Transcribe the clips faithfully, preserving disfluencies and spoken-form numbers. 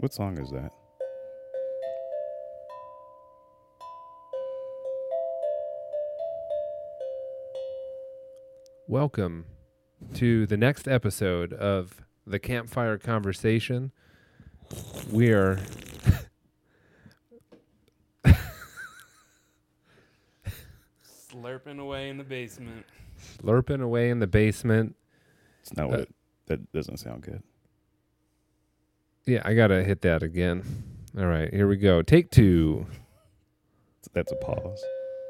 What song is that? Welcome to the next episode of the Campfire Conversation. We are slurping away in the basement. slurping away in the basement. It's not what Uh, it, that doesn't sound good. Yeah, I gotta hit that again. All right, here we go. Take two. That's a pause.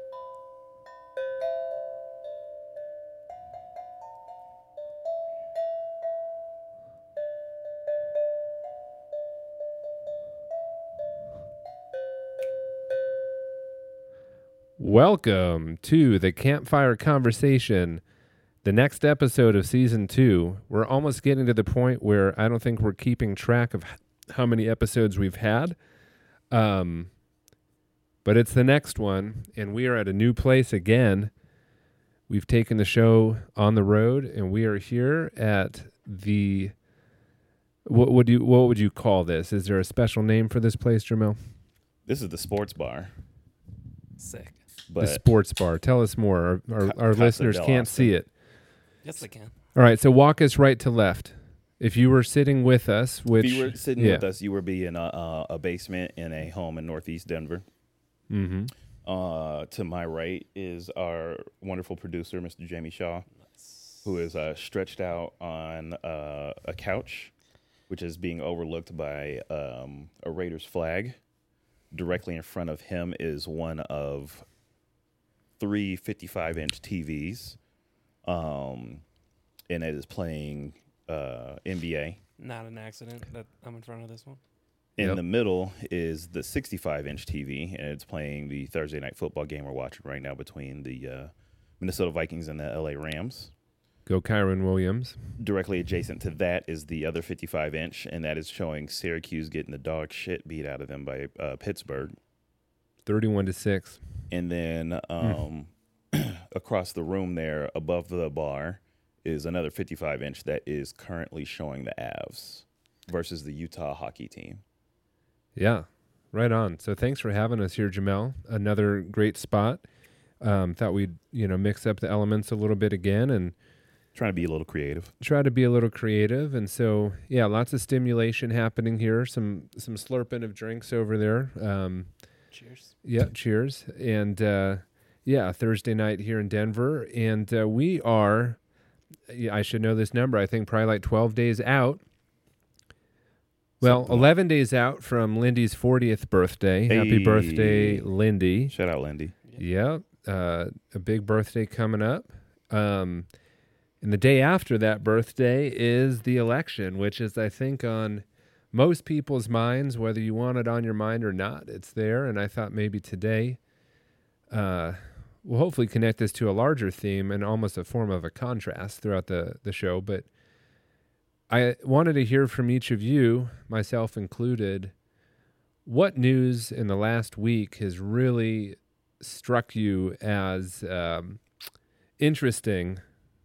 Welcome to the Campfire Conversation, the next episode of season two. We're almost getting to the point where I don't think we're keeping track of h- how many episodes we've had. Um, but it's the next one, and we are at a new place again. We've taken the show on the road, and we are here at the. What would you What would you call this? Is there a special name for this place, Jamel? This is the sports bar, Sick. but The sports bar. Tell us more. Our, our, Ca- our Casa listeners del can't Austin. see it. Yes, I can. All right, so walk us right to left. If you were sitting with us, which if you were sitting yeah. with us, you would be in a, a, a basement in a home in Northeast Denver. Mm-hmm. Uh, to my right is our wonderful producer, Mister Jamie Shaw, who is uh, stretched out on uh, a couch, which is being overlooked by um, a Raiders flag. Directly in front of him is one of three fifty-five inch T Vs, um, and it is playing uh, N B A. Not an accident that I'm in front of this one. In Yep. the middle is the sixty-five inch T V, and it's playing the Thursday night football game we're watching right now between the uh, Minnesota Vikings and the L A Rams. Go Kyron Williams. Directly adjacent to that is the other fifty-five inch, and that is showing Syracuse getting the dog shit beat out of them by uh, Pittsburgh. thirty-one to six. And then um, across the room there, above the bar, is another fifty-five inch that is currently showing the Avs versus the Utah hockey team. Yeah, right on. So thanks for having us here, Jamel. Another great spot. Um, thought we'd you know mix up the elements a little bit again and Trying to be a little creative. try to be a little creative. And so yeah, lots of stimulation happening here. Some some slurping of drinks over there. Um, Cheers. Yeah, cheers. And uh, yeah, Thursday night here in Denver. And uh, we are, yeah, I should know this number, I think probably like twelve days out. Well, Something like- eleven days out from Lindy's fortieth birthday. Happy Hey. birthday, Lindy. Shout out, Lindy. Yeah, uh, a big birthday coming up. Um, and the day after that birthday is the election, which is, I think, on most people's minds, whether you want it on your mind or not. It's there, and I thought maybe today uh, we'll hopefully connect this to a larger theme and almost a form of a contrast throughout the, the show. But I wanted to hear from each of you, myself included, what news in the last week has really struck you as um, interesting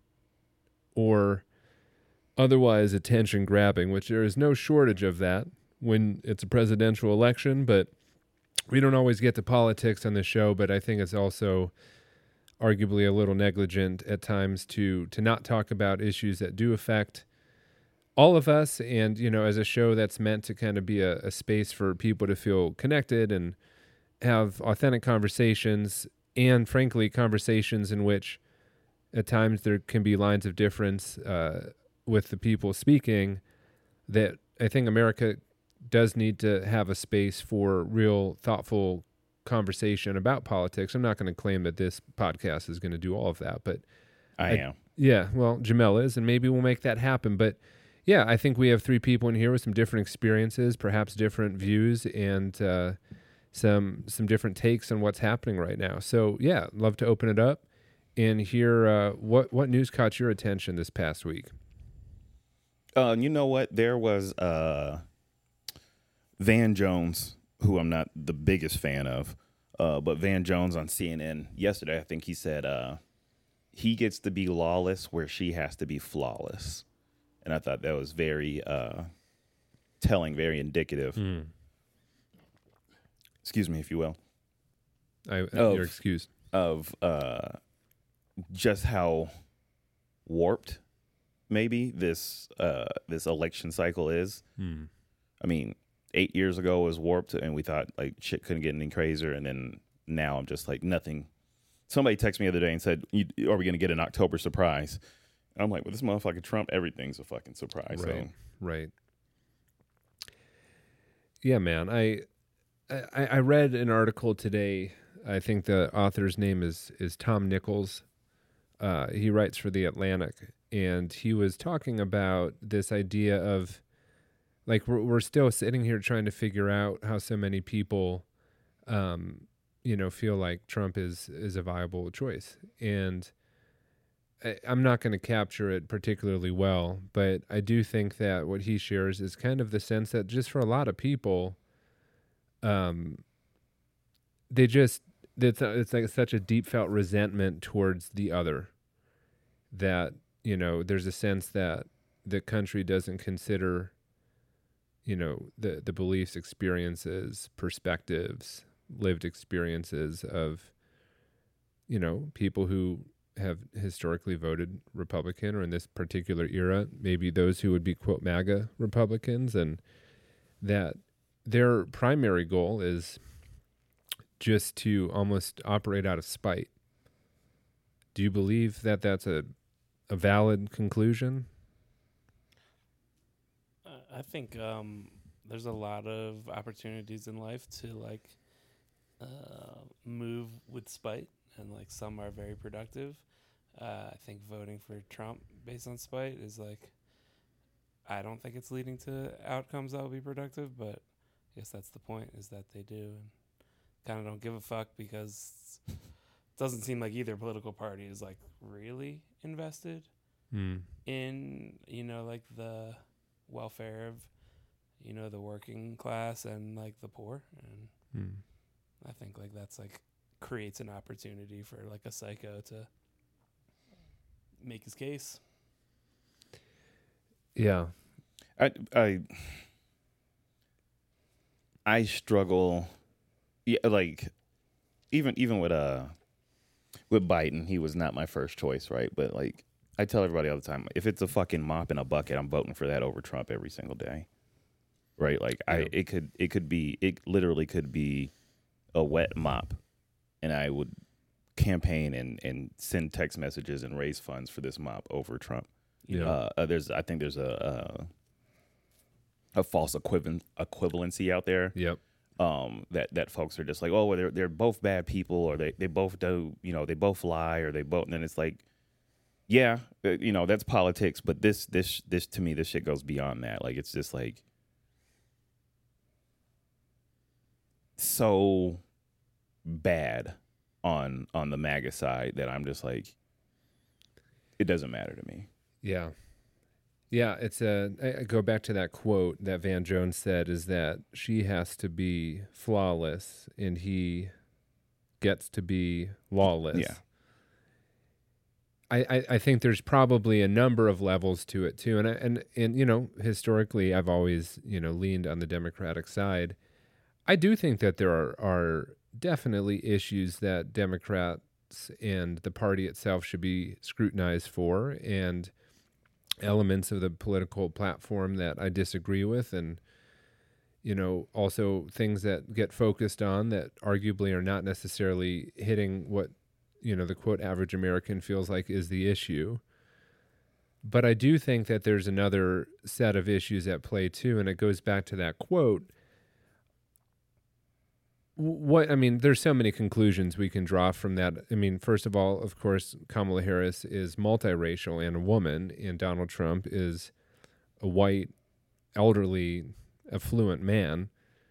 or otherwise attention grabbing, which there is no shortage of that when it's a presidential election, but we don't always get to politics on the show, but I think it's also arguably a little negligent at times to to not talk about issues that do affect all of us. And, you know, as a show that's meant to kind of be a, a space for people to feel connected and have authentic conversations, and frankly, conversations in which at times there can be lines of difference uh, with the people speaking, that I think America does need to have a space for real thoughtful conversation about politics. I'm not going to claim that this podcast is going to do all of that, but I, I- am. yeah, well, Jamel is, and maybe we'll make that happen. But yeah, I think we have three people in here with some different experiences, perhaps different views, and uh, some some different takes on what's happening right now. So yeah, love to open it up and hear uh, what what news caught your attention this past week. Uh, you know what? There was uh, Van Jones, who I'm not the biggest fan of, uh, but Van Jones on C N N yesterday, I think he said uh, he gets to be lawless where she has to be flawless. And I thought that was very uh, telling, very indicative. Mm. Excuse me, if you will, I, uh, Of- you're excused. of uh, just how warped maybe this uh, this election cycle is. Mm. I mean, eight years ago was warped, and we thought like shit couldn't get any crazier, and then now I'm just like nothing. Somebody texted me the other day and said, you, "Are we going to get an October surprise?" And I'm like, "Well, this motherfucker Trump, everything's a fucking surprise." Right. So Right. Yeah, man. I, I I read an article today. I think the author's name is is Tom Nichols. Uh, he writes for the Atlantic, and he was talking about this idea of like we're, we're still sitting here trying to figure out how so many people, um, you know, feel like Trump is is a viable choice, and I, I'm not going to capture it particularly well, but I do think that what he shares is kind of the sense that just for a lot of people, um, they just it's it's like such a deep felt resentment towards the other that you know there's a sense that the country doesn't consider you know the the beliefs, experiences, perspectives, lived experiences of you know people who have historically voted Republican, or in this particular era, maybe those who would be, quote, MAGA Republicans, and that their primary goal is just to almost operate out of spite. Do you believe that that's a, a valid conclusion? Uh, I think um, there's a lot of opportunities in life to like uh, move with spite, and like some are very productive. Uh, I think voting for Trump based on spite is like, I don't think it's leading to outcomes that will be productive, but I guess that's the point, is that they do, and kind of don't give a fuck, because it doesn't seem like either political party is like really invested Mm. in, you know, like the welfare of, you know, the working class and like the poor. And Mm. I think like that's like creates an opportunity for like a psycho to make his case. Yeah. I I I struggle. Yeah, like even even with uh with Biden, he was not my first choice, right? But like I tell everybody all the time, if it's a fucking mop in a bucket, I'm voting for that over Trump every single day. Right? Like Yeah. I it could it could be it literally could be a wet mop, and I would campaign and and send text messages and raise funds for this mop over Trump. Yeah. Uh, uh, there's I think there's a a, a false equivalent equivalency out there. Yep. Um, that that folks are just like, oh, well, they're they're both bad people, or they, they both do, you know, they both lie, or they both. And then it's like, yeah, uh, you know, that's politics, but this this this to me, this shit goes beyond that. Like, it's just like so bad on on the MAGA side that I'm just like, it doesn't matter to me. Yeah. Yeah, it's a I I go back to that quote that Van Jones said, is that she has to be flawless and he gets to be lawless. Yeah. I, I, I think there's probably a number of levels to it too. And I, and and you know, historically I've always, you know, leaned on the Democratic side. I do think that there are, are definitely issues that Democrats and the party itself should be scrutinized for, and elements of the political platform that I disagree with, and you know, also things that get focused on that arguably are not necessarily hitting what, you know, the quote average American feels like is the issue. But I do think that there's another set of issues at play too, and it goes back to that quote. What I mean, there's so many conclusions we can draw from that. I mean, first of all, of course, Kamala Harris is multiracial and a woman, and Donald Trump is a white, elderly, affluent man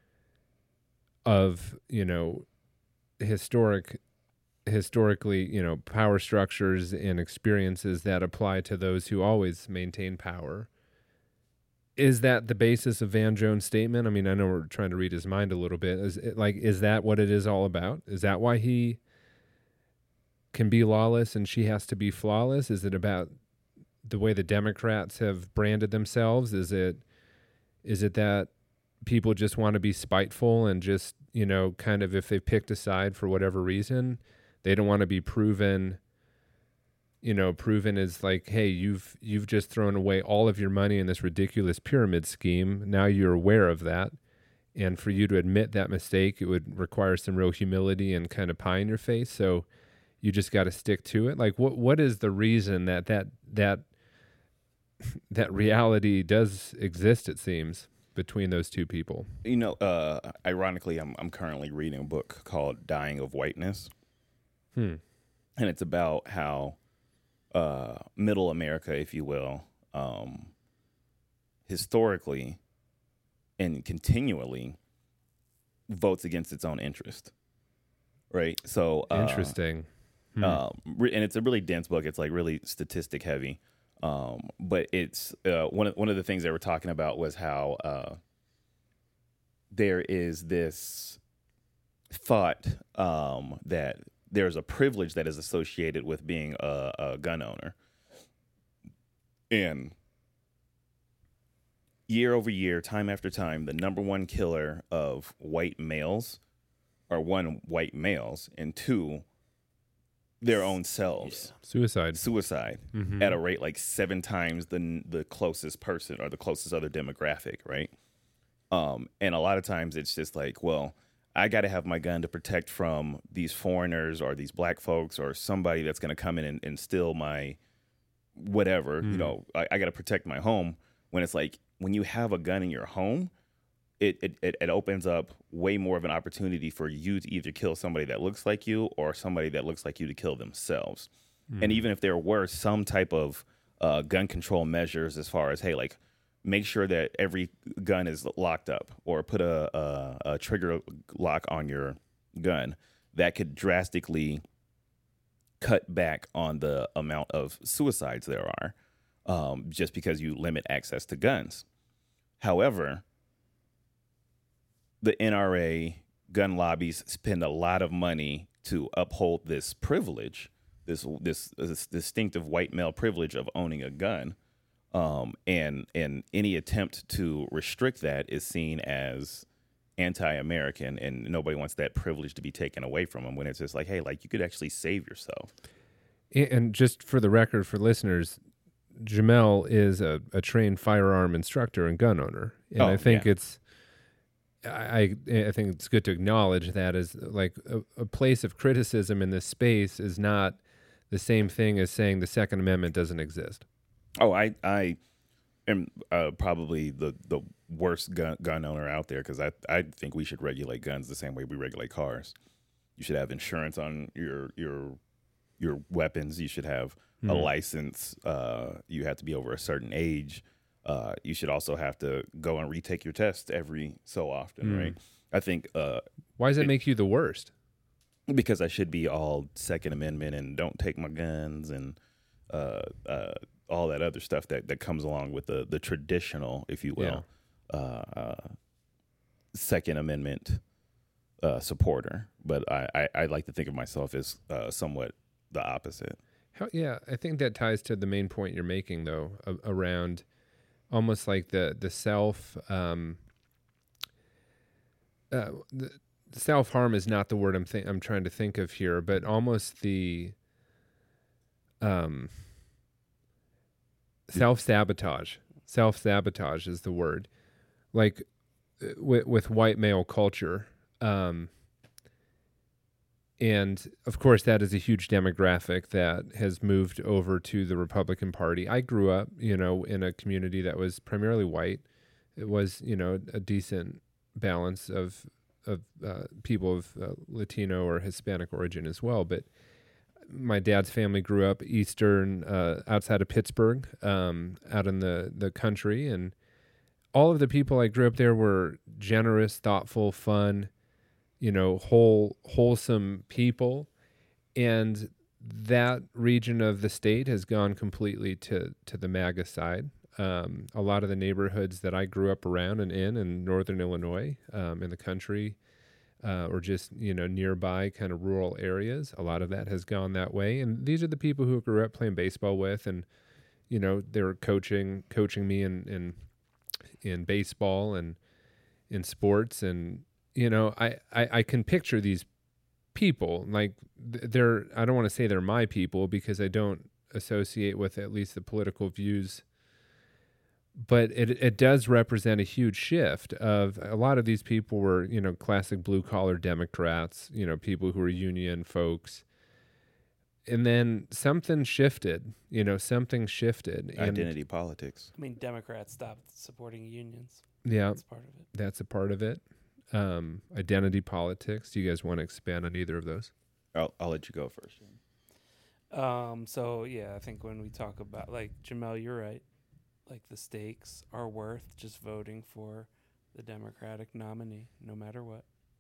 of, you know, historic, historically, you know, power structures and experiences that apply to those who always maintain power. Is that the basis of Van Jones' statement? I mean, I know we're trying to read his mind a little bit. Is it like, is that what it is all about? Is that why he can be lawless and she has to be flawless? Is it about the way the Democrats have branded themselves? Is it, Is it that people just want to be spiteful and just, you know, kind of if they picked a side for whatever reason, they don't want to be proven, you know, proven as like, hey, you've you've just thrown away all of your money in this ridiculous pyramid scheme. Now you're aware of that. And for you to admit that mistake, it would require some real humility and kind of pie in your face. So you just got to stick to it. Like, what what is the reason that that that that reality does exist? It seems between those two people. You know, uh, ironically, I'm I'm currently reading a book called "Dying of Whiteness," Hmm. and it's about how uh, Middle America, if you will, um, historically and continually votes against its own interest, right? So uh, Interesting. Hmm. uh, re- and it's a really dense book. It's like really statistic heavy, um, but it's uh, one of one of the things they were talking about was how uh, there is this thought um, that there's a privilege that is associated with being a, a gun owner, and year over year, time after time, the number one killer of white males are one, white males, and two, their own selves. Suicide. Suicide Mhm. at a rate like seven times the the closest person or the closest other demographic, right? Um, and a lot of times it's just like, well, I got to have my gun to protect from these foreigners or these black folks or somebody that's going to come in and, and steal my whatever. Mm. You know, I, I got to protect my home. When it's like, when you have a gun in your home, it, it, it, it opens up way more of an opportunity for you to either kill somebody that looks like you or somebody that looks like you to kill themselves. Mm. And even if there were some type of uh, gun control measures as far as, hey, like, make sure that every gun is locked up or put a, a, a trigger lock on your gun, that could drastically cut back on the amount of suicides there are, um, just because you limit access to guns. However, the N R A gun lobbies spend a lot of money to uphold this privilege, this this, this distinctive white male privilege of owning a gun. Um, and and any attempt to restrict that is seen as anti-American, and nobody wants that privilege to be taken away from them, when it's just like, hey, like, you could actually save yourself. And just for the record, for listeners, Jamel is a, a trained firearm instructor and gun owner, and Oh, I think yeah. it's, I I think it's good to acknowledge that as like a, a place of criticism in this space is not the same thing as saying the Second Amendment doesn't exist. Oh, I I am uh, probably the, the worst gun, gun owner out there, because I, I think we should regulate guns the same way we regulate cars. You should have insurance on your your your weapons. You should have a Mhm. license. Uh, you have to be over a certain age. Uh, you should also have to go and retake your test every so often, Mm. right? I think uh, Why does that It- make you the worst? because I should be all Second Amendment and don't take my guns and uh, uh, all that other stuff that, that comes along with the, the traditional, if you will, uh, uh, Second Amendment uh, supporter. But I, I, I like to think of myself as uh, somewhat the opposite. How, yeah, I think that ties to the main point you're making, though, a, around almost like the the self um, uh, the self harm is not the word I'm th- I'm trying to think of here, but almost the um, self sabotage. Self sabotage is the word. Like uh, with with white male culture. Um, And of course, that is a huge demographic that has moved over to the Republican Party. I grew up, you know, in a community that was primarily white. It was, you know, a decent balance of of uh, people of uh, Latino or Hispanic origin as well. But my dad's family grew up eastern, uh, outside of Pittsburgh, um, out in the the country, and all of the people I grew up there were generous, thoughtful, fun, you know, whole, wholesome people. And that region of the state has gone completely to, to the MAGA side. Um, a lot of the neighborhoods that I grew up around and in, in northern Illinois, um, in the country, uh, or just, you know, nearby kind of rural areas, a lot of that has gone that way. And these are the people who grew up playing baseball with, and, you know, they were coaching, coaching me in, in in baseball and in sports. And, you know, I, I, I can picture these people like they're, I don't want to say they're my people because I don't associate with at least the political views, but it it does represent a huge shift of a lot of these people were, you know, classic blue collar Democrats, you know, people who were union folks. And then something shifted, you know, something shifted. And Identity politics. I mean, Democrats stopped supporting unions. yeah, That's part of it. that's a part of it. Um, identity politics. Do you guys want to expand on either of those? I'll, I'll let you go first. Um, so yeah, I think when we talk about like Jamel, you're right. Like the stakes are worth just voting for the Democratic nominee, no matter what.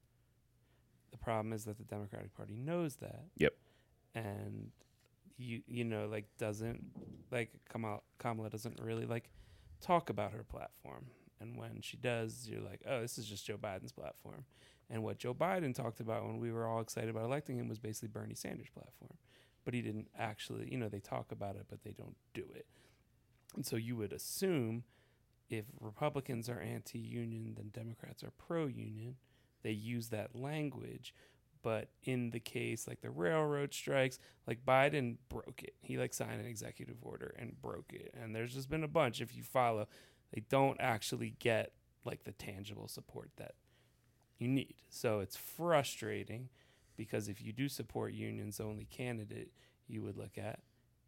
The problem is that the Democratic Party knows that. Yep. And you you know like doesn't like Kamala, Kamala doesn't really like talk about her platform. And when she does, you're like, oh, this is just Joe Biden's platform. And what Joe Biden talked about when we were all excited about electing him was basically Bernie Sanders' platform. But he didn't actually, you know, they talk about it, but they don't do it. And so you would assume if Republicans are anti-union, then Democrats are pro-union. They use that language. But in the case like the railroad strikes, like Biden broke it. He like signed an executive order and broke it. And there's just been a bunch, if you follow, they don't actually get like the tangible support that you need. So it's frustrating because if you do support unions, the only candidate you would look at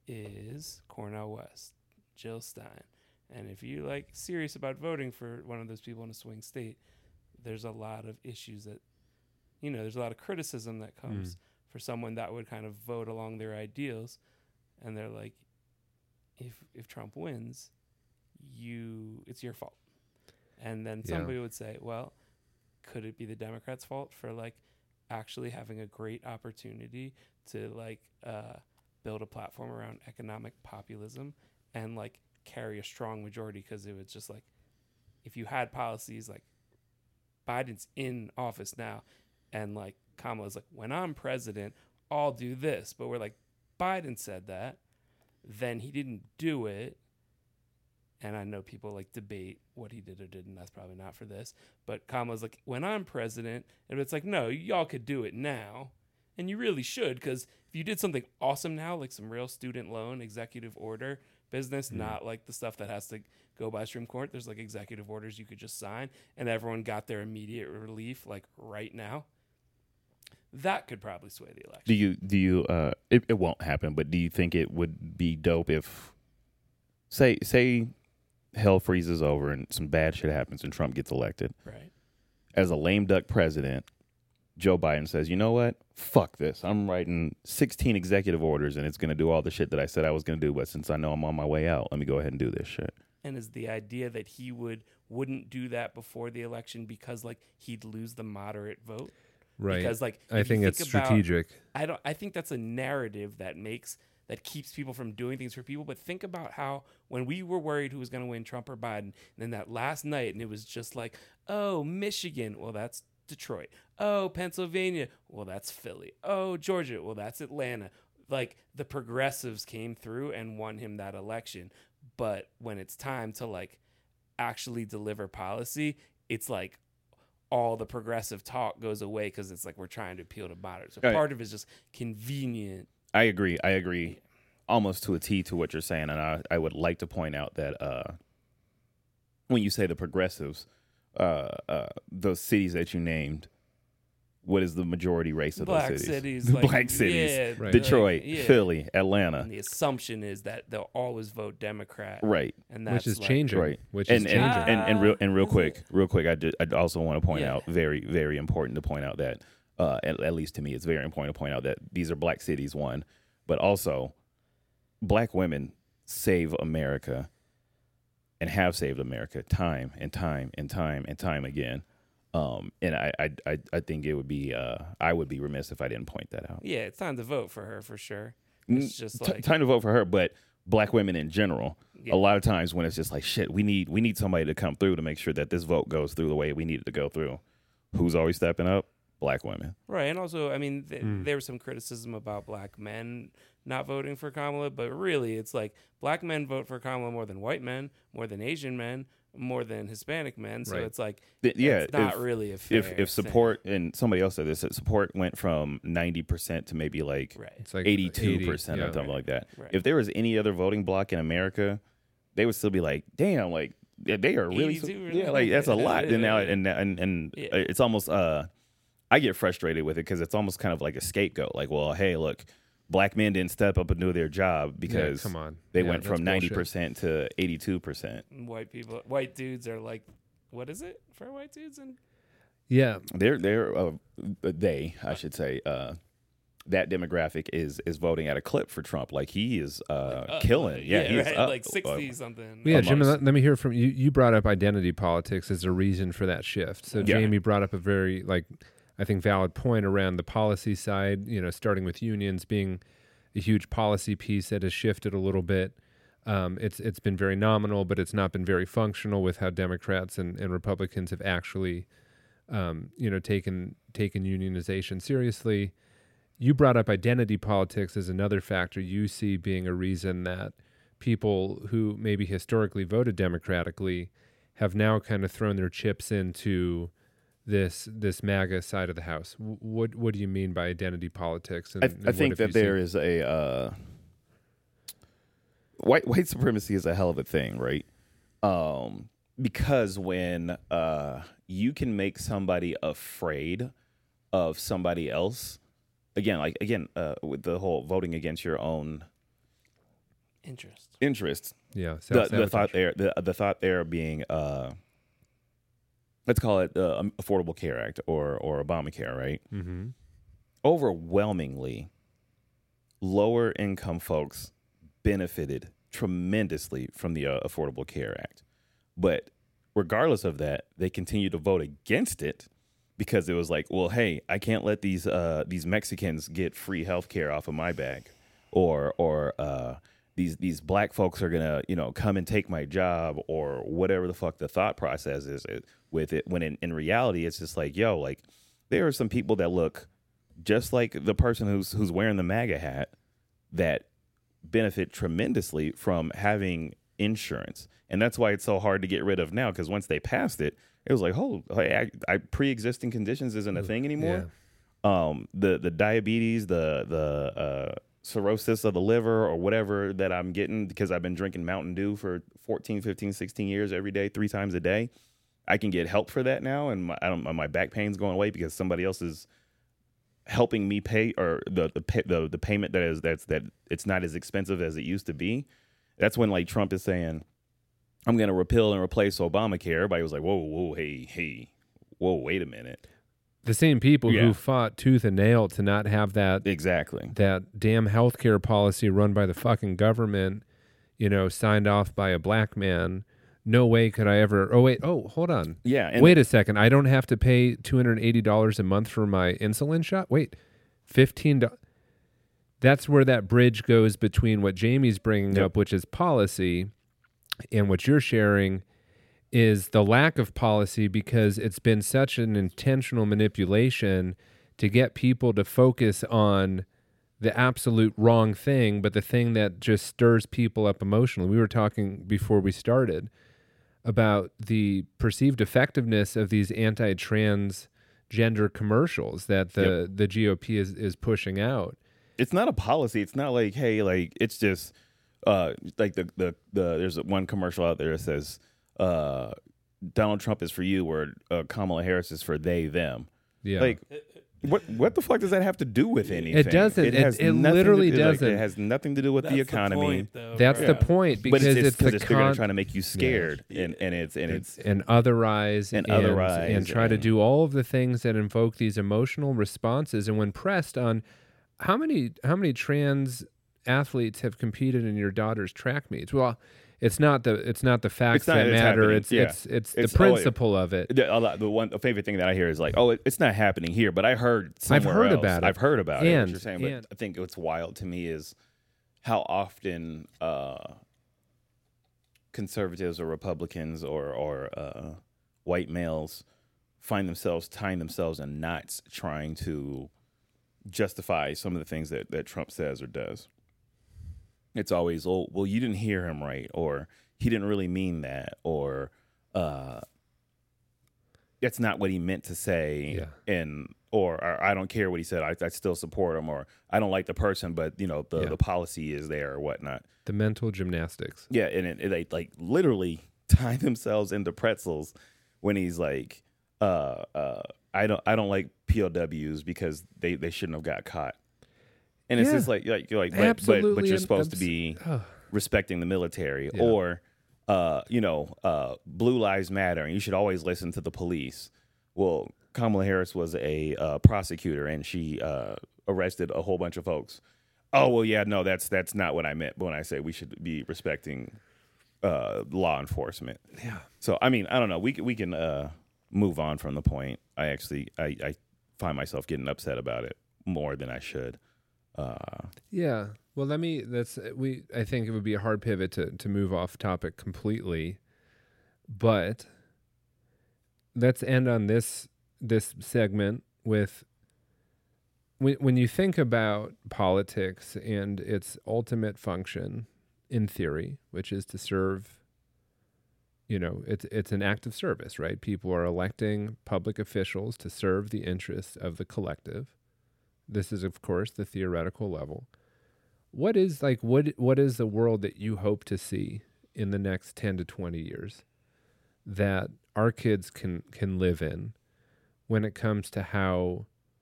is Cornel West, Jill Stein. And if you're like serious about voting for one of those people in a swing state, there's a lot of issues that, you know, there's a lot of criticism that comes mm. for someone that would kind of vote along their ideals. And they're like, if if Trump wins, you it's your fault. And then somebody yeah. would say, well, could it be the Democrats' fault for like actually having a great opportunity to like uh, build a platform around economic populism and like carry a strong majority? Because it was just like, if you had policies like Biden's in office now and like Kamala's like, when I'm president, I'll do this. But we're like, Biden said that, then he didn't do it. And I know people like debate what he did or didn't. That's probably not for this. But Kamala's like, when I'm president, and it's like, no, y'all could do it now. And you really should, because if you did something awesome now, like some real student loan, executive order business, mm-hmm. not like the stuff that has to go by Supreme Court. There's like executive orders you could just sign, and everyone got their immediate relief like right now. That could probably sway the election. Do you, do you, uh, it, it won't happen, but do you think it would be dope if, say, say, hell freezes over and some bad shit happens and Trump gets elected. Right. As a lame duck president, Joe Biden says, you know what? Fuck this. I'm writing sixteen executive orders and it's going to do all the shit that I said I was going to do. But since I know I'm on my way out, let me go ahead and do this shit. And is the idea that he would, wouldn't do that before the election because like he'd lose the moderate vote? Right. Because like, I think it's think strategic. About, I don't, I think that's a narrative that makes that keeps people from doing things for people. But think about how when we were worried who was going to win, Trump or Biden, and then that last night, and it was just like, oh, Michigan, well, that's Detroit. Oh, Pennsylvania, well, that's Philly. Oh, Georgia, well, that's Atlanta. Like, the progressives came through and won him that election. But when it's time to, like, actually deliver policy, it's like all the progressive talk goes away because it's like we're trying to appeal to moderates. So right. part of it is just convenient. I agree. I agree almost to a T to what you're saying. And I, I would like to point out that uh, when you say the progressives, uh, uh, those cities that you named, what is the majority race of Black those cities? cities Black like, cities. Yeah, right. Detroit, like, yeah. Philly, Atlanta. And the assumption is that they'll always vote Democrat. Right. And that's which is like, changing. Right. Which and, is and, changing. and, and real and real Is quick, it? real quick, I just I also want to point Yeah. out very, very important to point out that uh, at, at least to me, it's very important to point out that these are black cities, one, but also black women save America and have saved America time and time and time and time again. Um, and I, I, I, I think it would be, uh, I would be remiss if I didn't point that out. Yeah, it's time to vote for her for sure. It's just T- like time to vote for her, but black women in general. Yeah. A lot of times when it's just like shit, we need we need somebody to come through to make sure that this vote goes through the way we need it to go through. Who's always stepping up? Black women. right. And also, I mean, th- Mm. there was some criticism about black men not voting for Kamala, but really, it's like black men vote for Kamala more than white men, more than Asian men, more than Hispanic men. So Right. it's like, Th- yeah, it's not if- really a fair If if support and somebody else said this, that support went from ninety percent to maybe like thing. Right. It's like eighty-two percent yeah. or something like that. Right. If there was any other voting bloc in America, they would still be like, damn, like they they are really, so- eighty-two yeah, like that's a lot. And now, and and and Yeah. it's almost, uh, I get frustrated with it because it's almost kind of like a scapegoat. Like, well, hey, look, black men didn't step up and do their job because come on. they Yeah, went that's from ninety bullshit. percent to eighty-two percent. White people, white dudes are like, what is it for white dudes? And Yeah. They're they're uh, they, I should say, uh, that demographic is is voting at a clip for Trump. Like he is uh, up, killing. like, Yeah, he's right, up, like uh, sixty something. Yeah, Jimmy, amongst- let, let me hear from you. You brought up identity politics as a reason for that shift. So Yeah. Jamie brought up a very, like, I think valid point around the policy side, you know, starting with unions being a huge policy piece that has shifted a little bit. Um, it's it's been very nominal, but it's not been very functional with how Democrats and, and Republicans have actually, um, you know, taken taken unionization seriously. You brought up identity politics as another factor you see being a reason that people who maybe historically voted democratically have now kind of thrown their chips into this this MAGA side of the house. W- what what do you mean by identity politics? And, I, and I what think have you that there seen? is a uh, white white supremacy is a hell of a thing, right? Um, because when uh, you can make somebody afraid of somebody else, again, like again, uh, with the whole voting against your own Interest. interests, yeah, the, the self-sabotage. thought there, the the thought there being, uh, let's call it the um, Affordable Care Act or or Obamacare, right? Mhm. Overwhelmingly, lower income folks benefited tremendously from the uh, Affordable Care Act. But regardless of that, they continue to vote against it because it was like, well, hey, I can't let these uh, these Mexicans get free health care off of my bag, or or uh, these these black folks are gonna, you know, come and take my job, or whatever the fuck the thought process is with it. When in, in reality, it's just like, yo, like there are some people that look just like the person who's who's wearing the MAGA hat that benefit tremendously from having insurance. And that's why it's so hard to get rid of now, because once they passed it, it was like, oh, I, I, pre-existing conditions isn't a thing anymore. Um, the the diabetes, the the uh, cirrhosis of the liver or whatever that I'm getting because I've been drinking Mountain Dew for fourteen, fifteen, sixteen years every day, three times a day. I can get help for that now, and my, I don't, my back pain's going away because somebody else is helping me pay, or the the pay, the, the payment that is that's that it's not as expensive as it used to be. That's when like Trump is saying, I'm going to repeal and replace Obamacare. Everybody was like, whoa, whoa, hey, hey, whoa, wait a minute. The same people Yeah. who fought tooth and nail to not have that Exactly. that damn healthcare policy run by the fucking government, you know, signed off by a black man. No way could I ever. Oh wait. Oh, hold on. Yeah. And Wait a second. I don't have to pay two hundred eighty dollars a month for my insulin shot. Wait, fifteen dollars. That's where that bridge goes between what Jamie's bringing Yep. up, which is policy, and what you're sharing is the lack of policy, because it's been such an intentional manipulation to get people to focus on the absolute wrong thing, but the thing that just stirs people up emotionally. We were talking before we started about the perceived effectiveness of these anti-trans gender commercials that the, Yep. the G O P is, is pushing out. it's not a policy. It's not like, hey, like it's just uh, like the, the, the, there's one commercial out there that says, uh, Donald Trump is for you, or uh, Kamala Harris is for they, them. Yeah. Like, what what the fuck does that have to do with anything? It doesn't. It- has it nothing literally to do, like, doesn't. it has nothing to do with That's the economy. point, though, That's bro. the point, because but it's, it's, it's, 'cause the it's they're gonna con- try to make you scared, and, and it's and it's and otherize And and, otherize and try to and- do all of the things that invoke these emotional responses. And when pressed on how many how many trans athletes have competed in your daughter's track meets, well, it's not the it's not the facts It's not- that it's matter. happening, It's, yeah. it's it's It's- the oh, yeah. principle of it. the, a lot- the one the favorite thing that I hear is like, oh, it, it's not happening here, but I heard I've somewhere heard else. about it. I've heard about it. What And- you're saying, and- but I think what's wild to me is how often uh, conservatives or Republicans or or uh, white males find themselves tying themselves in knots trying to justify some of the things that, that Trump says or does. It's always, oh, well, you didn't hear him right, or he didn't really mean that, or uh, that's not what he meant to say. Yeah. And or, or I don't care what he said. I, I still support him, or I don't like the person, but you know the Yeah. the policy is there or whatnot. The mental gymnastics. Yeah, and it, it, they like literally tie themselves into pretzels when he's like, uh, uh, I don't I don't like P O Ws because they, they shouldn't have got caught. And it's Yeah. just like like you're like but, but Absolutely. but you're and supposed to abs- be oh, respecting the military, Yeah. or uh, you know, uh, Blue Lives Matter, and you should always listen to the police. Well, Kamala Harris was a uh, prosecutor, and she uh, arrested a whole bunch of folks. Oh well, yeah, no, that's that's not what I meant when I say we should be respecting uh, law enforcement. yeah. So I mean, I don't know. We can, we can uh, move on from the point. I actually I, I find myself getting upset about it more than I should. Uh, Yeah. Well, let me. That's we. I think it would be a hard pivot to to move off topic completely, but let's end on this this segment with when when you think about politics and its ultimate function in theory, which is to serve. You know, it's it's an act of service, right? People are electing public officials to serve the interests of the collective. This is, of course, the theoretical level. What is like what what is the world that you hope to see in the next ten to twenty years that our kids can can live in when it comes to how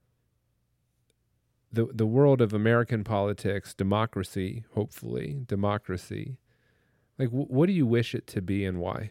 the the world of American politics, democracy, hopefully, democracy, like w- what do you wish it to be and why?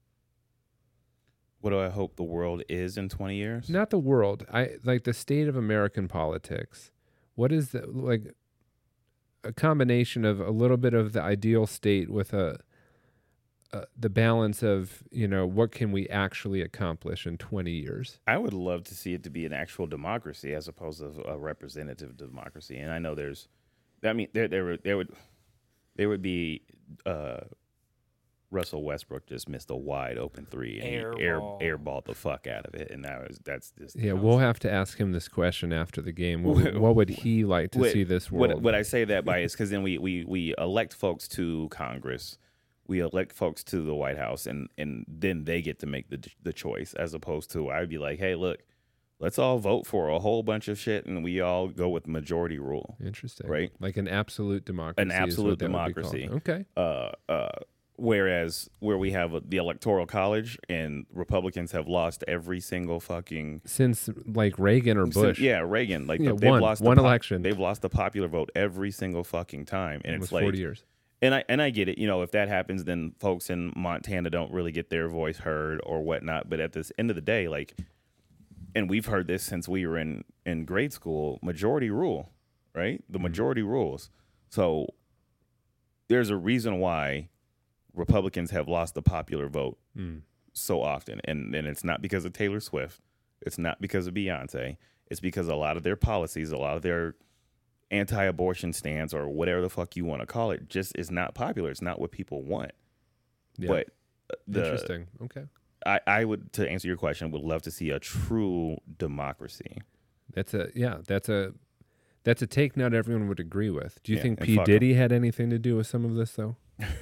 what do I hope the world is in twenty years? Not the world. I like the state of American politics. What is the like a combination of a little bit of the ideal state with a, a the balance of, you know, what can we actually accomplish in twenty years? I would love to see it to be an actual democracy as opposed to a representative democracy. And I know there's, I mean, there there would there would there would be uh, Russell Westbrook just missed a wide open three and Air he air ball. airballed the fuck out of it, and that was that's just Yeah, we'll have to ask him this question after the game. What, what would he like to What- see this world? What, what I say that by is because then we, we we elect folks to Congress, we elect folks to the White House, and and then they get to make the the choice, as opposed to I'd be like, hey, look, let's all vote for a whole bunch of shit, and we all go with majority rule, Interesting. right? Like an absolute democracy. An is what absolute that would be democracy. called. Okay. Uh, uh, whereas where we have the Electoral College and Republicans have lost every single fucking Since like Reagan or Bush. yeah, Reagan, like Yeah, they've one- lost one the pop- election. they've lost the popular vote every single fucking time, and Almost it's like forty years. And I and I get it. You know, if that happens, then folks in Montana don't really get their voice heard or whatnot. But at this end of the day, like, and we've heard this since we were in, in grade school, majority rule, right? The majority rules. So there's a reason why Republicans have lost the popular vote Mm. so often. And, and it's not because of Taylor Swift. It's not because of Beyonce. It's because a lot of their policies, a lot of their anti-abortion stance or whatever the fuck you want to call it just is not popular. It's not what people want. Yeah. But the, Interesting. Okay. I, I would, to answer your question, would love to see a true democracy. That's a yeah, that's a that's a take not everyone would agree with. Do you Yeah, think and P. fuck 'em. Diddy had anything to do with some of this though?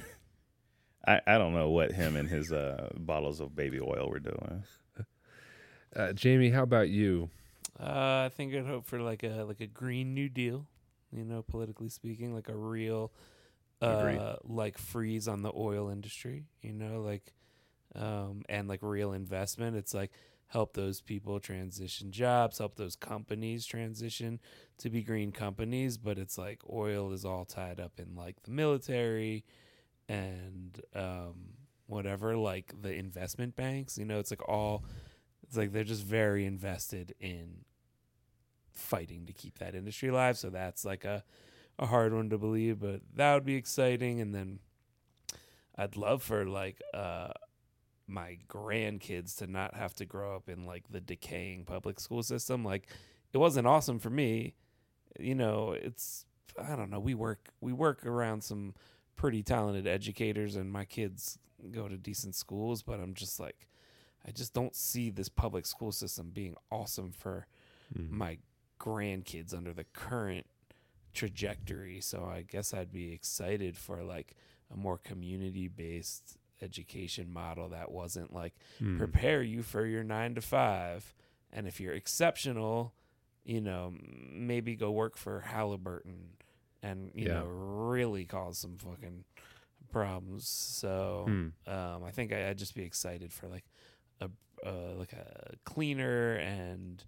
I, I don't know what him and his uh, bottles of baby oil were doing. Uh, Jamie, how about you? Uh, I think I'd hope for like a like a Green New Deal, you know, politically speaking, like a real Agreed. uh like freeze on the oil industry, you know, like um and like real investment. It's like help those people transition jobs, help those companies transition to be green companies, but it's like oil is all tied up in like the military and um whatever, like the investment banks, you know, it's like all it's like they're just very invested in fighting to keep that industry alive. So that's like a, a hard one to believe, but that would be exciting. And then I'd love for like uh, my grandkids to not have to grow up in like the decaying public school system. Like it wasn't awesome for me. You know, it's, I don't know. We work, we work around some pretty talented educators and my kids go to decent schools, but I'm just like, I just don't see this public school system being awesome for Mm. my grandkids under the current trajectory. So I guess I'd be excited for like a more community based education model that wasn't like Mm. prepare you for your nine to five, and if you're exceptional, you know, maybe go work for Halliburton and you Yeah. know really cause some fucking problems. So Mm. um, I think I, I'd just be excited for like a uh, like a cleaner and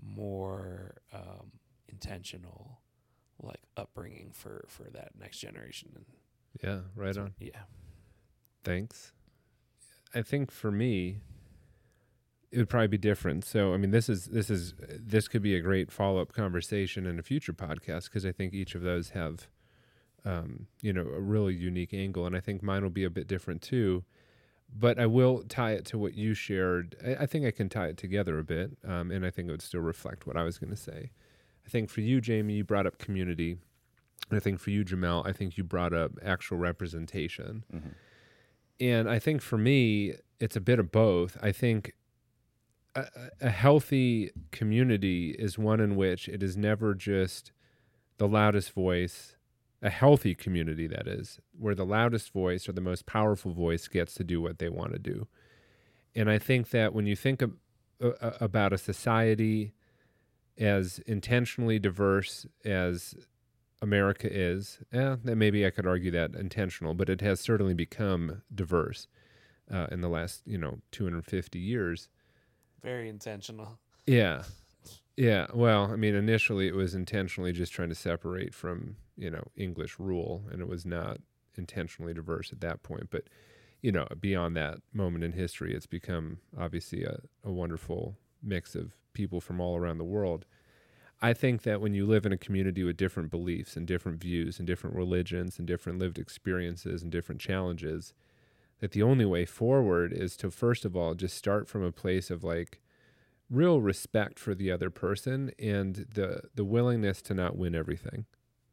more um, intentional like upbringing for for that next generation. And Yeah, right so, on. yeah. Thanks. I think for me, it would probably be different. So, I mean, this is this is this could be a great follow up conversation in a future podcast because I think each of those have, um, you know, a really unique angle, and I think mine will be a bit different too. But I will tie it to what you shared. I, I think I can tie it together a bit, um, and I think it would still reflect what I was going to say. I think for you, Jamie, you brought up community. And I think for you, Jamel, I think you brought up actual representation. Mm-hmm. And I think for me, it's a bit of both. I think a, a healthy community is one in which it is never just the loudest voice, a healthy community, that is, where the loudest voice or the most powerful voice gets to do what they want to do. And I think that when you think of, uh, about a society as intentionally diverse as America is, eh, then maybe I could argue that intentional, but it has certainly become diverse uh, in the last, you know, two hundred fifty years. Very intentional. Yeah. Yeah. Well, I mean, initially it was intentionally just trying to separate from, you know, English rule, and it was not intentionally diverse at that point. But, you know, beyond that moment in history, it's become obviously a, a wonderful mix of people from all around the world. I think that when you live in a community with different beliefs and different views and different religions and different lived experiences and different challenges, that the only way forward is to, first of all, just start from a place of like real respect for the other person and the the willingness to not win everything.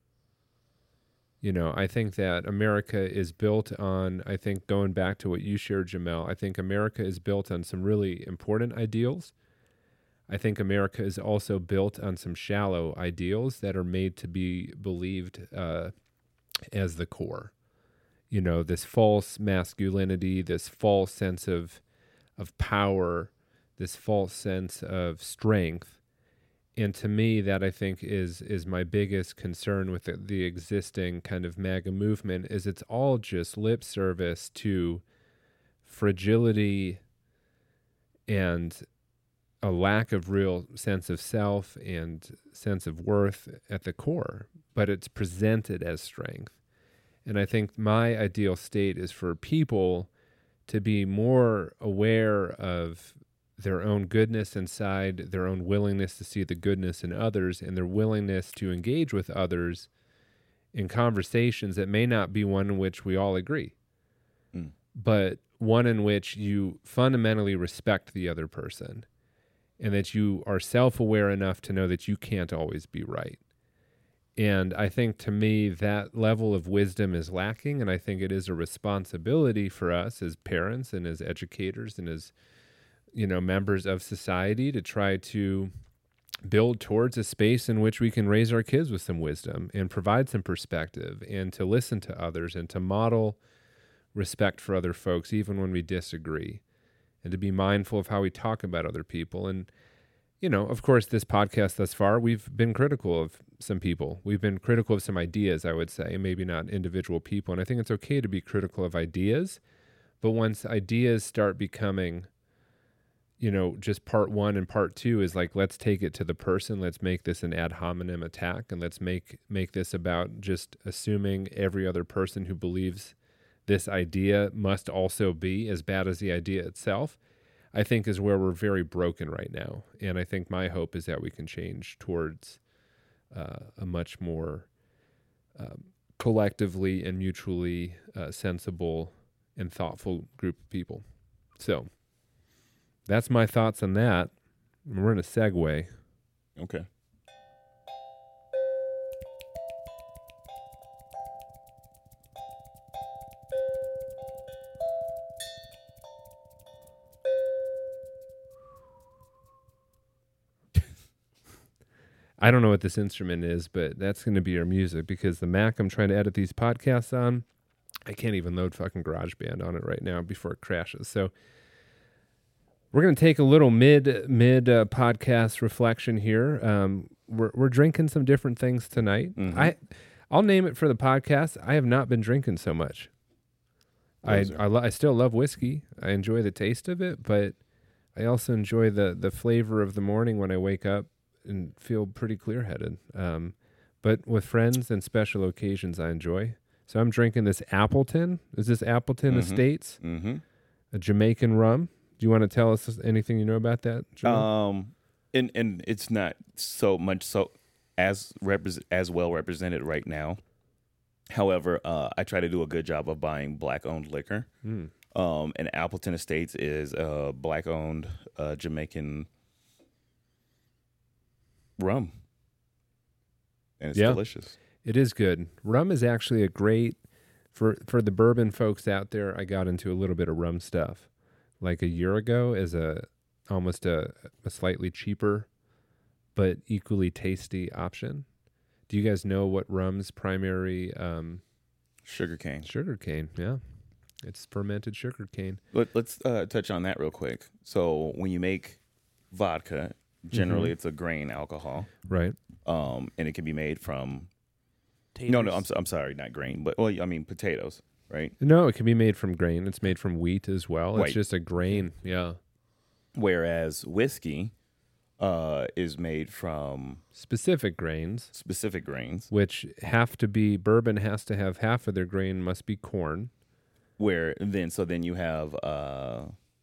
You know, I think that America is built on, I think going back to what you shared, Jamel, I think America is built on some really important ideals. I think America is also built on some shallow ideals that are made to be believed uh, as the core. You know, this false masculinity, this false sense of of power, this false sense of strength. And to me, that I think is is my biggest concern with the, the existing kind of MAGA movement is it's all just lip service to fragility and a lack of real sense of self and sense of worth at the core, but it's presented as strength. And I think my ideal state is for people to be more aware of their own goodness inside, their own willingness to see the goodness in others, and their willingness to engage with others in conversations that may not be one in which we all agree, mm. but one in which you fundamentally respect the other person, and that you are self-aware enough to know that you can't always be right. And I think to me that level of wisdom is lacking, and I think it is a responsibility for us as parents and as educators and as, you know, members of society to try to build towards a space in which we can raise our kids with some wisdom and provide some perspective and to listen to others and to model respect for other folks even when we disagree, and to be mindful of how we talk about other people. And, you know, of course, this podcast thus far, we've been critical of some people. We've been critical of some ideas, I would say, maybe not individual people. And I think it's okay to be critical of ideas. But once ideas start becoming, you know, just part one and part two is like, let's take it to the person. Let's make this an ad hominem attack. And let's make, make this about just assuming every other person who believes this idea must also be as bad as the idea itself, I think is where we're very broken right now. And I think my hope is that we can change towards uh, a much more um, collectively and mutually uh, sensible and thoughtful group of people. So that's my thoughts on that. We're in a segue. Okay. I don't know what this instrument is, but that's going to be our music because the Mac I'm trying to edit these podcasts on, I can't even load fucking GarageBand on it right now before it crashes. So we're gonna take a little mid mid uh, podcast reflection here. Um, we're we're drinking some different things tonight. Mhm. I I'll name it for the podcast. I have not been drinking so much. I Loser. I, lo- I still love whiskey. I enjoy the taste of it, but I also enjoy the the flavor of the morning when I wake up and feel pretty clear headed. Um, but with friends and special occasions, I enjoy. So I'm drinking this Appleton. Is this Appleton Mhm. Estates? Mm-hmm. A Jamaican rum. Do you want to tell us anything you know about that, Jamal? Um, and and it's not so much so as repres as well represented right now. However, uh, I try to do a good job of buying black-owned liquor. Mm. Um, and Appleton Estates is a black-owned uh, Jamaican rum, and it's Yeah. delicious. It is good. Rum is actually a great for for the bourbon folks out there. I got into a little bit of rum stuff like a year ago as a almost a, a slightly cheaper but equally tasty option. Do you guys know what rum's primary um, Sugarcane. sugar cane? Yeah, it's fermented sugar cane. Let, let's uh, touch on that real quick. So when you make vodka, generally Mhm. it's a grain alcohol, Right. um, and it can be made from Taters. no, no, I'm so- I'm sorry, not grain, but well, I mean potatoes, right? No, it can be made from grain. It's made from wheat as well. White. It's just a grain. Yeah. Whereas whiskey uh, is made from Specific grains, specific grains, which have to be, bourbon has to have half of their grain must be corn. where then so then you have uh,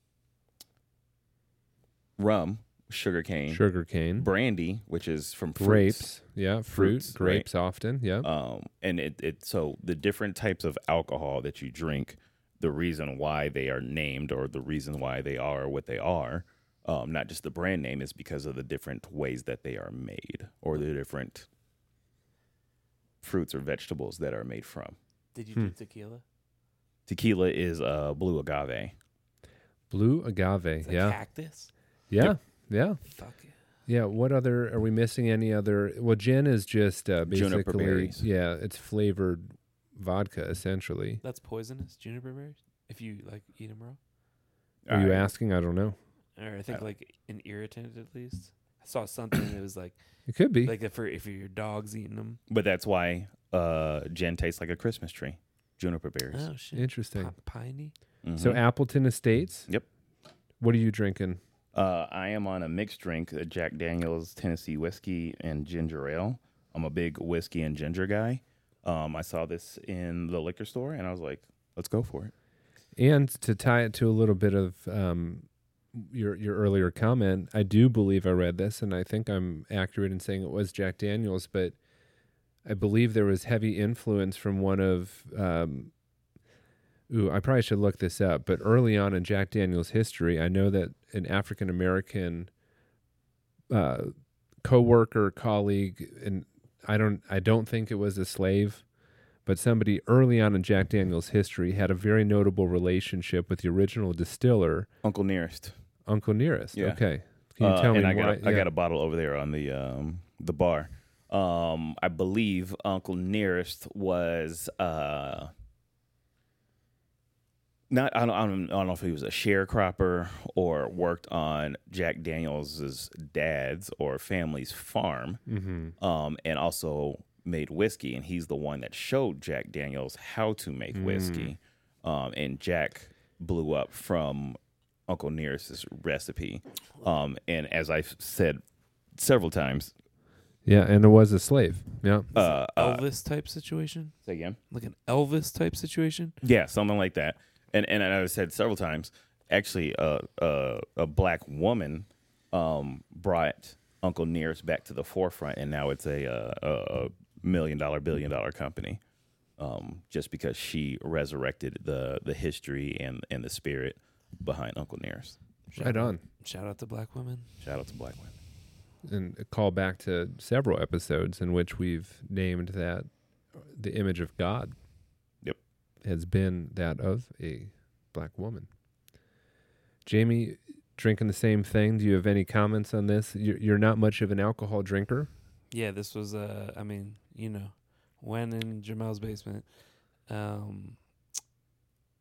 rum, sugarcane, Sugar cane, brandy, which is from fruits. grapes, yeah, fruit, Fruits, right. grapes often, yeah. Um, and it, it so the different types of alcohol that you drink, the reason why they are named or the reason why they are what they are, um, not just the brand name, is because of the different ways that they are made or the different fruits or vegetables that are made from. Did you Hmm. drink tequila? Tequila is uh, blue agave. Blue agave, It's like yeah, cactus. yeah, yeah, Fuck yeah. yeah. What other are we missing? Any other? Well, gin is just uh, Juniper basically, berries. yeah, it's flavored vodka essentially. That's poisonous. Juniper berries. If you like eat them raw, Are you I- asking? I don't know. or I think I- like an irritant at least. I saw something that was like It could be. like if for if your dog's eating them. But that's why uh, gin tastes like a Christmas tree. Juniper berries. Oh shit. Interesting. Pi- piney. So Mhm. Appleton Estates. Yep. What are you drinking? Uh, I am on a mixed drink, a Jack Daniel's Tennessee whiskey and ginger ale. I'm a big whiskey and ginger guy. Um, I saw this in the liquor store, and I was like, let's go for it. And to tie it to a little bit of um, your your earlier comment, I do believe I read this, and I think I'm accurate in saying it was Jack Daniel's, but I believe there was heavy influence from one of. Um, ooh, I probably should look this up, but early on in Jack Daniel's history, I know that an African American uh, coworker, colleague, and I don't I don't think it was a slave. But somebody early on in Jack Daniel's history had a very notable relationship with the original distiller, Uncle Nearest. Uncle Nearest. Yeah. Okay. Can you Uh, tell me and I why? got a, I yeah. got a bottle over there on the um, the bar. Um, I believe Uncle Nearest was uh, not. I don't, I don't. I don't know if he was a sharecropper or worked on Jack Daniel's dad's or family's farm, Mhm. um, and also made whiskey. And he's the one that showed Jack Daniel's how to make Mm. whiskey. Um, and Jack blew up from Uncle Nearest's recipe. Um, and as I've said several times, Yeah, and it was a slave. Yeah. uh, uh, Elvis type situation, say again, like an Elvis type situation. yeah, something like that. And and I've said several times, actually, uh, uh, a black woman um, brought Uncle Nearest back to the forefront, and now it's a, uh, a million dollar, billion dollar company. Um, just because she resurrected the the history and and the spirit behind Uncle Nearest. Shout Right out- on. Shout out to black women. Shout out to black women. And a call back to several episodes in which we've named that the image of God Yep. has been that of a black woman. Jamie, drinking the same thing. Do you have any comments on this? You're, you're not much of an alcohol drinker. Yeah, this was uh I mean, you know, when in Jamel's basement, um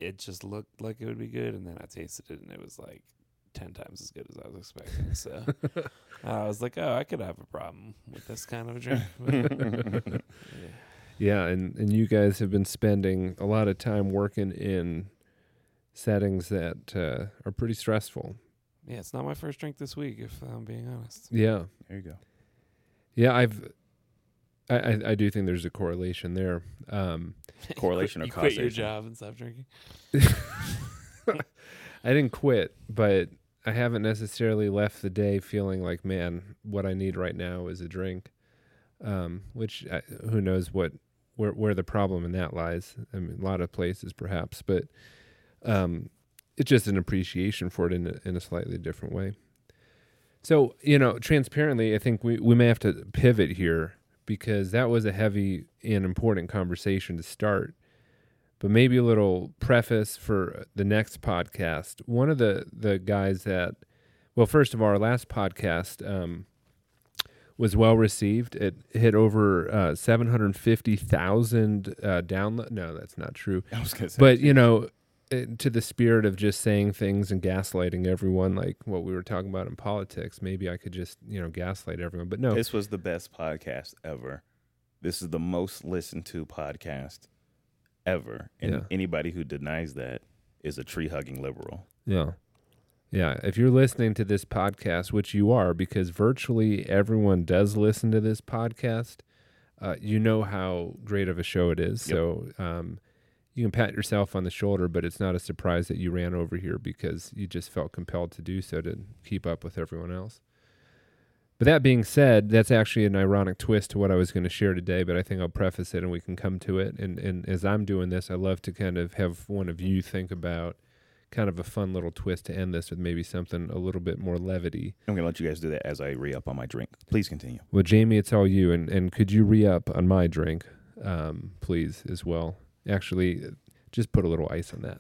it just looked like it would be good, and then I tasted it, and it was like ten times as good as I was expecting. So I was like, oh, I could have a problem with this kind of a drink. yeah. Yeah, and, and you guys have been spending a lot of time working in settings that uh, are pretty stressful. Yeah, it's not my first drink this week, if I'm being honest. Yeah. There you go. Yeah, I've, I, I, I do think there's a correlation there. Um, Correlation or you quit your causation? job and stop drinking? I didn't quit, but I haven't necessarily left the day feeling like, man, what I need right now is a drink. Um, which uh, who knows what where where the problem in that lies. I mean, a lot of places perhaps, but um, it's just an appreciation for it in a, in a slightly different way. So, you know, transparently, I think we, we may have to pivot here because that was a heavy and important conversation to start. But maybe a little preface for the next podcast. One of the, the guys that, well, first of all, our last podcast um, was well received. It hit over uh, seven hundred fifty thousand uh, downloads. No, that's not true. I was gonna say, But, you know, it, to the spirit of just saying things and gaslighting everyone, like what we were talking about in politics, maybe I could just, you know, gaslight everyone. But no. this was the best podcast ever. This is the most listened to podcast ever. And Yeah. anybody who denies that is a tree-hugging liberal. Yeah. Yeah. If you're listening to this podcast, which you are, because virtually everyone does listen to this podcast, uh, you know how great of a show it is. Yep. So um, you can pat yourself on the shoulder, but it's not a surprise that you ran over here because you just felt compelled to do so to keep up with everyone else. But that being said, that's actually an ironic twist to what I was going to share today, but I think I'll preface it and we can come to it. And, and as I'm doing this, I love to kind of have one of you think about kind of a fun little twist to end this with maybe something a little bit more levity. I'm going to let you guys do that as I re-up on my drink. Please continue. Well, Jamie, it's all you. And, and could you re-up on my drink, um, please, as well? Actually, just put a little ice on that.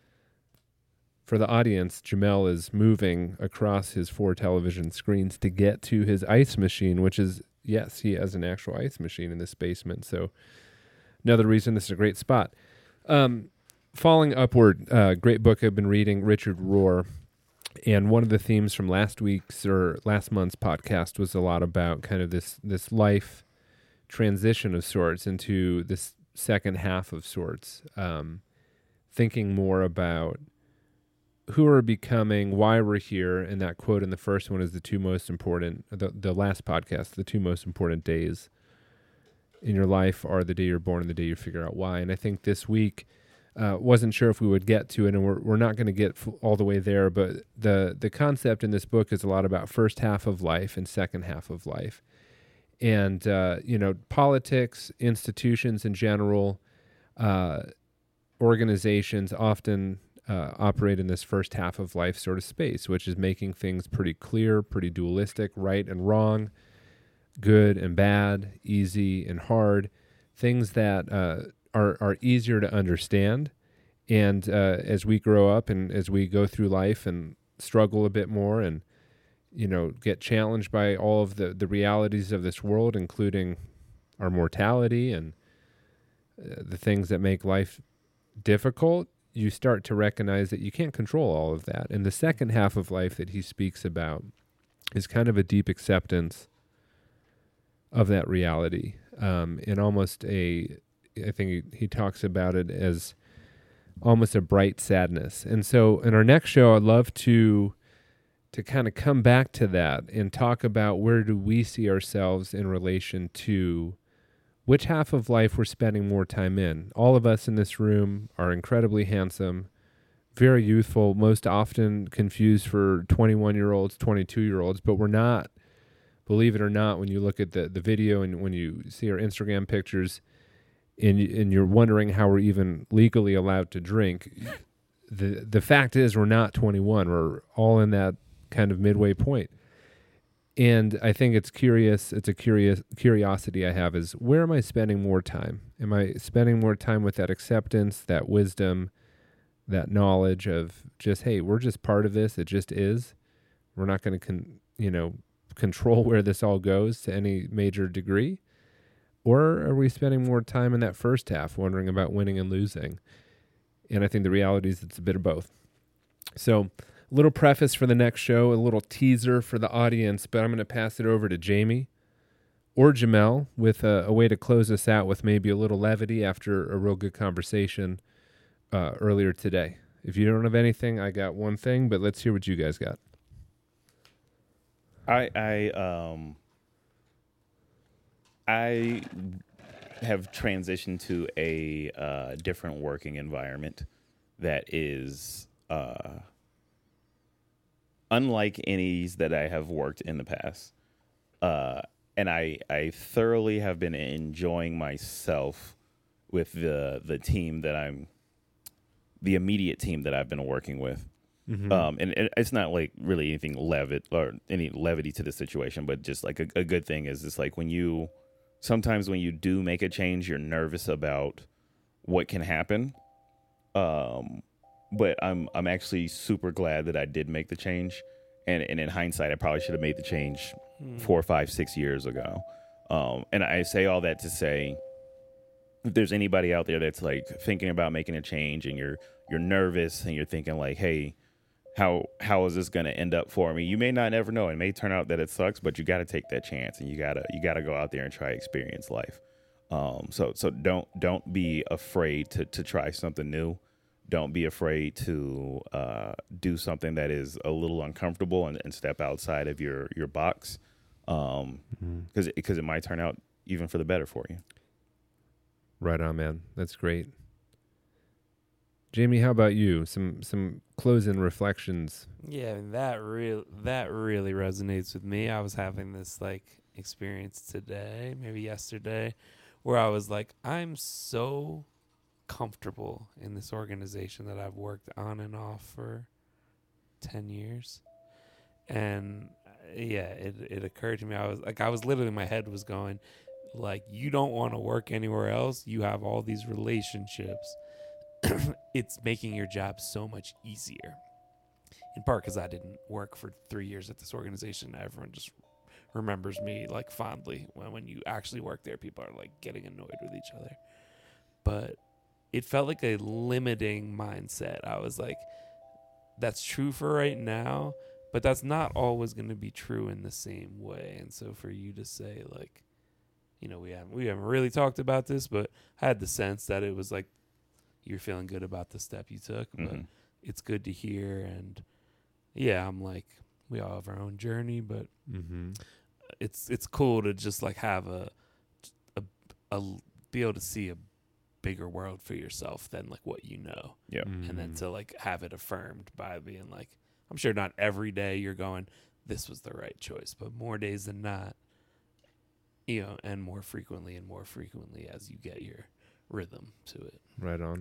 For the audience, Jamel is moving across his four television screens to get to his ice machine, which is, yes, he has an actual ice machine in this basement. So another reason this is a great spot. Um, Falling Upward, uh, great book I've been reading, Richard Rohr. And one of the themes from last week's or last month's podcast was a lot about kind of this this life transition of sorts into this second half of sorts, um, thinking more about who we're becoming, why we're here, and that quote in the first one is the two most important, the, the last podcast, the two most important days in your life are the day you're born and the day you figure out why. And I think this week, uh, wasn't sure if we would get to it, and we're we're not going to get f- all the way there, but the the concept in this book is a lot about first half of life and second half of life. And, uh, you know, politics, institutions in general, uh, organizations often uh, operate in this first half of life sort of space, which is making things pretty clear, pretty dualistic, right and wrong, good and bad, easy and hard, things that uh, are, are easier to understand. And uh, as we grow up and as we go through life and struggle a bit more and you know, get challenged by all of the, the realities of this world, including our mortality and uh, the things that make life difficult, you start to recognize that you can't control all of that. And the second half of life that he speaks about is kind of a deep acceptance of that reality. Um, and almost a, I think he, he talks about it as almost a bright sadness. And so in our next show, I'd love to to kind of come back to that and talk about where do we see ourselves in relation to which half of life we're spending more time in. All of us in this room are incredibly handsome, very youthful, most often confused for twenty-one-year-olds, twenty-two-year-olds, but we're not, believe it or not, when you look at the, the video and when you see our Instagram pictures and, and you're wondering how we're even legally allowed to drink, the the fact is we're not twenty-one. We're all in that kind of midway point. And I think it's curious, it's a curious curiosity I have is where am I spending more time? Am I spending more time with that acceptance, that wisdom, that knowledge of just, hey, we're just part of this. It just is. We're not going to, con- you know, control where this all goes to any major degree. Or are we spending more time in that first half wondering about winning and losing? And I think the reality is it's a bit of both. So a little preface for the next show, a little teaser for the audience, but I'm going to pass it over to Jamie or Jamel with a, a way to close us out with maybe a little levity after a real good conversation uh, earlier today. If you don't have anything, I got one thing, but let's hear what you guys got. I I um I have transitioned to a uh, different working environment that is uh, unlike any that I have worked in the past. Uh, and I I thoroughly have been enjoying myself with the the team that I'm the immediate team that I've been working with. Mm-hmm. Um, and it, it's not like really anything levit or any levity to the situation, but just like a, a good thing is it's like when you, sometimes when you do make a change, you're nervous about what can happen. Um, but I'm, I'm actually super glad that I did make the change. And, and in hindsight, I probably should have made the change mm. four, five, six years ago. Um, and I say all that to say, if there's anybody out there that's like thinking about making a change and you're, you're nervous and you're thinking like, hey, how, how is this going to end up for me? You may not ever know. It may turn out that it sucks, but you got to take that chance and you gotta, you gotta go out there and try to experience life. Um, so, so don't, don't be afraid to, to try something new. Don't be afraid to, uh, do something that is a little uncomfortable and, and step outside of your, your box. Um, mm-hmm. cause it, cause it might turn out even for the better for you. Right on, man. That's great. Jamie, how about you? Some some closing reflections. Yeah, I mean, that real that really resonates with me. I was having this like experience today, maybe yesterday, where I was like, I'm so comfortable in this organization that I've worked on and off for ten years. And uh, yeah, it it occurred to me. I was like, I was literally, my head was going, like, you don't want to work anywhere else. You have all these relationships. It's making your job so much easier. In part because I didn't work for three years at this organization. Everyone just remembers me like fondly. When when you actually work there, people are like getting annoyed with each other. But it felt like a limiting mindset. I was like, that's true for right now, but that's not always going to be true in the same way. And so for you to say like, you know, we haven't we haven't really talked about this, but I had the sense that it was like you're feeling good about the step you took, but mm-hmm. it's good to hear. And yeah, I'm like, we all have our own journey, but mm-hmm. it's it's cool to just like have a, a a be able to see a bigger world for yourself than like what you know. Yeah, mm-hmm. and then to like have it affirmed by being like, I'm sure not every day you're going, this was the right choice, but more days than not. You know, and more frequently and more frequently as you get your rhythm to it. Right on.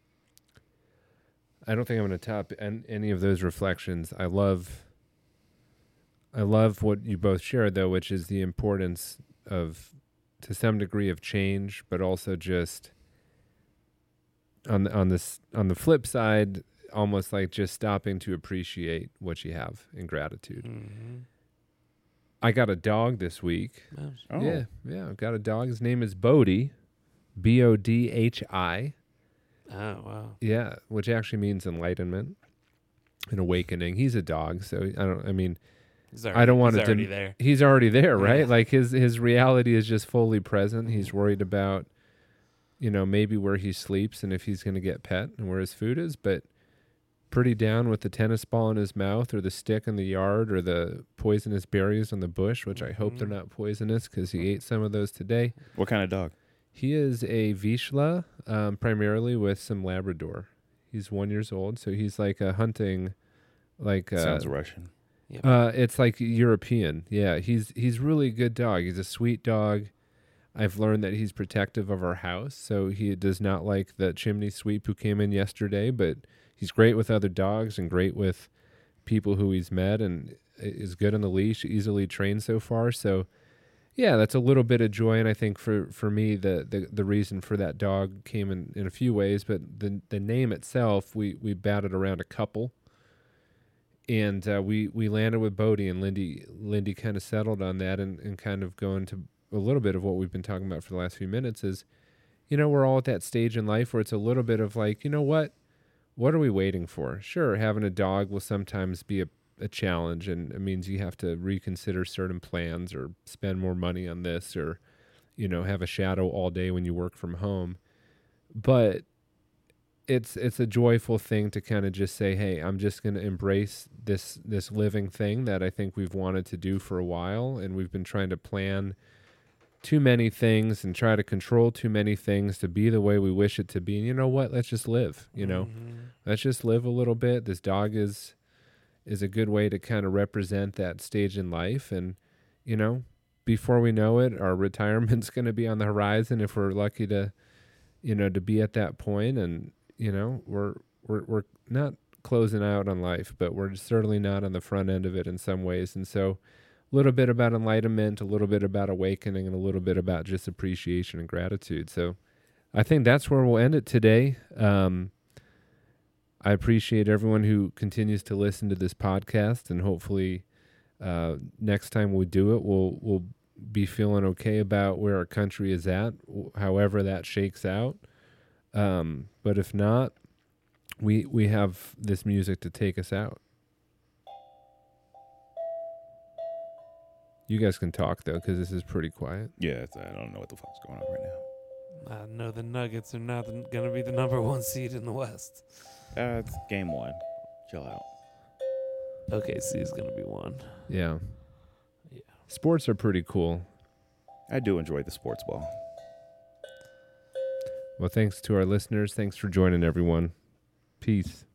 I don't think I'm going to top an, any of those reflections. I love, I love what you both shared, though, which is the importance of, to some degree, of change, but also just on the, on this on the flip side, almost like just stopping to appreciate what you have in gratitude. Mm-hmm. I got a dog this week. Oh. Yeah, yeah. I've got a dog. His name is Bodhi, B O D H I. Oh, wow. Yeah, which actually means enlightenment and awakening. He's a dog, so I don't. I mean, he's already, I don't want he's to. Already Dem- there. He's already there, right? Yeah. Like his his reality is just fully present. He's worried about, you know, maybe where he sleeps and if he's going to get pet and where his food is, but pretty down with the tennis ball in his mouth or the stick in the yard or the poisonous berries on the bush, which mm-hmm. I hope they're not poisonous because he ate some of those today. What kind of dog? He is a Vizsla, um, primarily with some Labrador. He's one years old, so he's like a hunting, like uh, sounds Russian. Yep. Uh, it's like European. Yeah, he's he's really a good dog. He's a sweet dog. I've learned that he's protective of our house, so he does not like the chimney sweep who came in yesterday, but he's great with other dogs and great with people who he's met and is good on the leash, easily trained so far. So, yeah, that's a little bit of joy. And I think for, for me, the, the, the reason for that dog came in, in a few ways, but the the name itself, we, we batted around a couple. And uh, we, we landed with Bodhi, and Lindy Lindy kind of settled on that and, and kind of going to a little bit of what we've been talking about for the last few minutes is, you know, we're all at that stage in life where it's a little bit of like, you know what? what are we waiting for? Sure, having a dog will sometimes be a, a challenge, and it means you have to reconsider certain plans or spend more money on this, or, you know, have a shadow all day when you work from home. But it's it's a joyful thing to kind of just say, hey, I'm just going to embrace this this living thing that I think we've wanted to do for a while, and we've been trying to plan too many things and try to control too many things to be the way we wish it to be. And you know what? Let's just live, you know. Mm-hmm. Let's just live a little bit. This dog is is a good way to kind of represent that stage in life. And, you know, before we know it, our retirement's going to be on the horizon if we're lucky to, you know, to be at that point. And, you know, we're we're we're not closing out on life, but we're certainly not on the front end of it in some ways. And so a little bit about enlightenment, a little bit about awakening, and a little bit about just appreciation and gratitude. So I think that's where we'll end it today. Um, I appreciate everyone who continues to listen to this podcast, and hopefully uh, next time we do it, we'll we'll be feeling okay about where our country is at, however that shakes out. Um, but if not, we we have this music to take us out. You guys can talk, though, because this is pretty quiet. Yeah, it's, I don't know what the fuck's going on right now. I know the Nuggets are not going to be the number one seed in the West. Uh, it's game one. Chill out. O K C is going to be one. Yeah. Yeah. Sports are pretty cool. I do enjoy the sports ball. Well, thanks to our listeners. Thanks for joining, everyone. Peace.